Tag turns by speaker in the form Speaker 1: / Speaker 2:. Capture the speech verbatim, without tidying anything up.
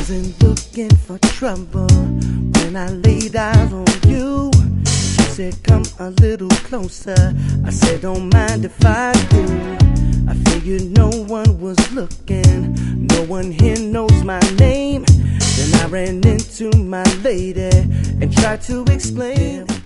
Speaker 1: wasn't looking for trouble when I laid eyes on you. She said, come a little closer. I said, don't mind if I do. I figured no one was looking, no one here knows my name. Then I ran into my lady and tried to explain.